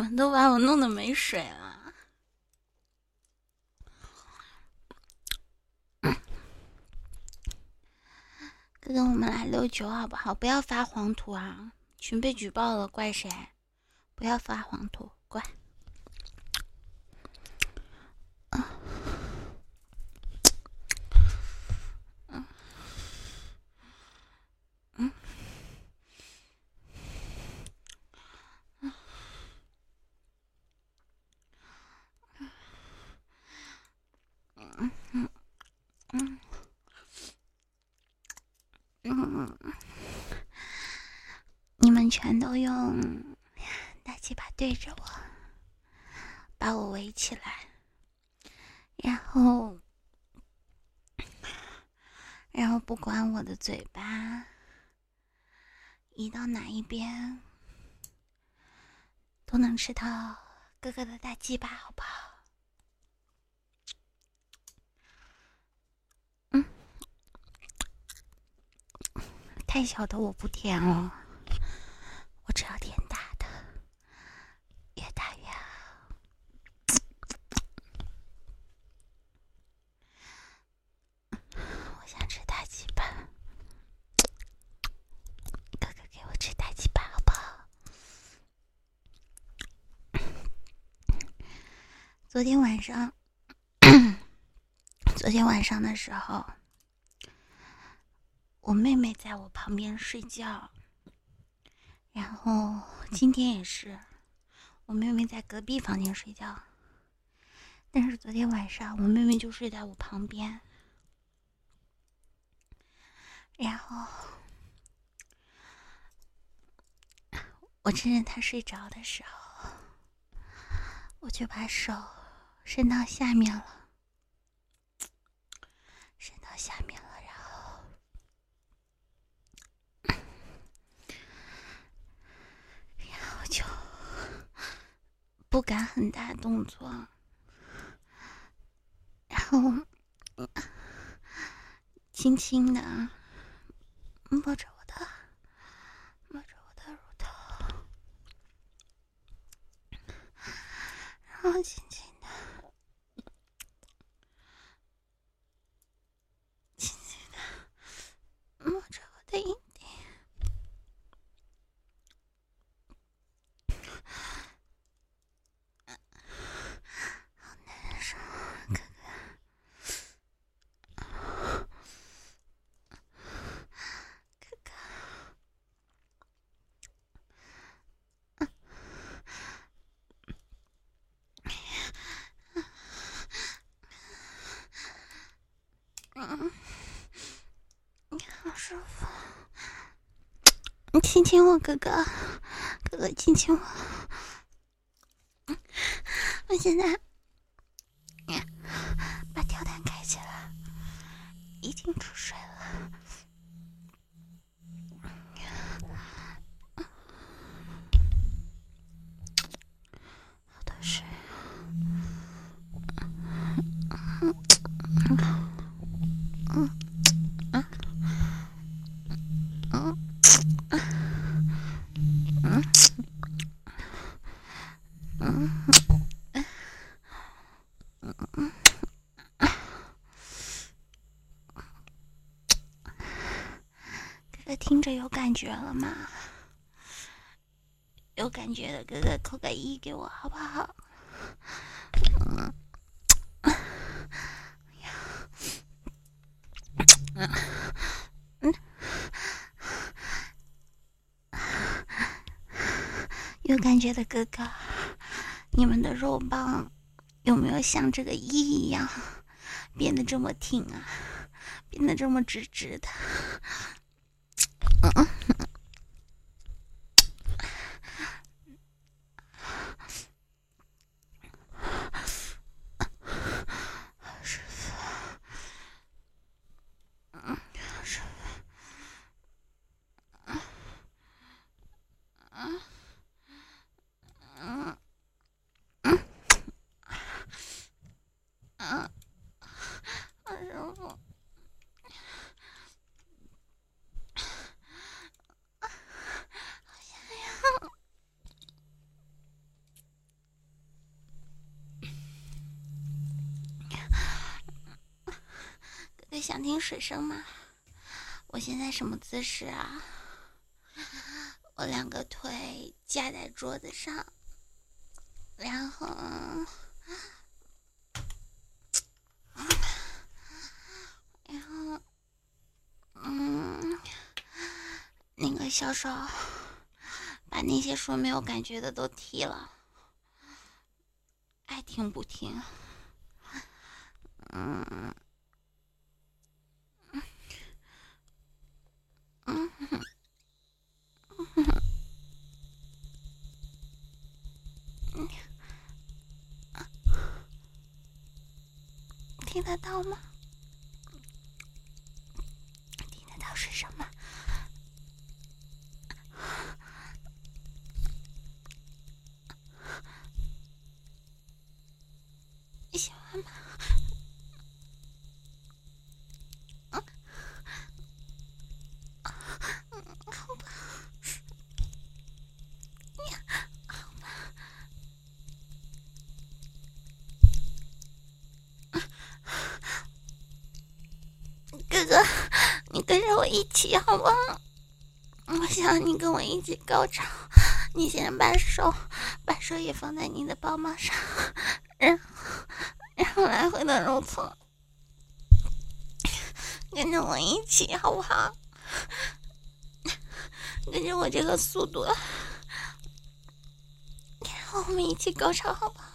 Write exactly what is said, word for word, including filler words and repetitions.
们都把我弄得没水了。哥哥，我们来溜球好不好？不要发黄图啊！群被举报了，怪谁？不要发黄图，乖。嗯嗯嗯嗯嗯嗯嗯，你们全都用大鸡巴对着我，把我围起来，然后，然后不管我的嘴巴移到哪一边，都能吃到哥哥的大鸡巴，好不好？嗯，太小的我不舔哦，我只要舔大的，越大越好。我想吃大鸡巴，哥哥给我吃大鸡巴好不好？昨天晚上，昨天晚上的时候，我妹妹在我旁边睡觉，然后今天也是，我妹妹在隔壁房间睡觉，但是昨天晚上我妹妹就睡在我旁边，然后我趁着她睡着的时候，我就把手伸到下面了，伸到下面了，然后然后就不敢很大动作，然后轻轻的摸着我的摸着我的乳头，然后轻轻的轻轻的摸着我的阴蒂，好难受，哥哥，哥哥，嗯，你好舒服，你亲亲我，哥哥，哥哥亲亲我，我现在把跳蛋开起来，已经出水了。好多水，嗯嗯嗯嗯嗯嗯嗯，哥哥听着有感觉了吗？有感觉的哥哥扣个一给我好不好？嗯嗯，有感觉的哥哥，你们的肉棒有没有像这个一一样变得这么挺啊？变得这么直直的？嗯，舒服，嗯，舒服，嗯嗯嗯嗯，好舒服。 想听水声吗？我现在什么姿势啊？我两个腿架在桌子上，然后，然后，嗯，那个小手把那些说没有感觉的都踢了，爱听不听。嗯嗯嗯嗯，听得到吗？听得到是什么？你喜欢吗？嗯嗯，好吧，呀，好吧。哥哥，你跟着我一起好不好？我想你跟我一起高潮。你先把手，把手也放在你的包包上，然后，然后来回的揉搓，跟着我一起好不好？跟着我这个速度，然后我们一起高潮好不好？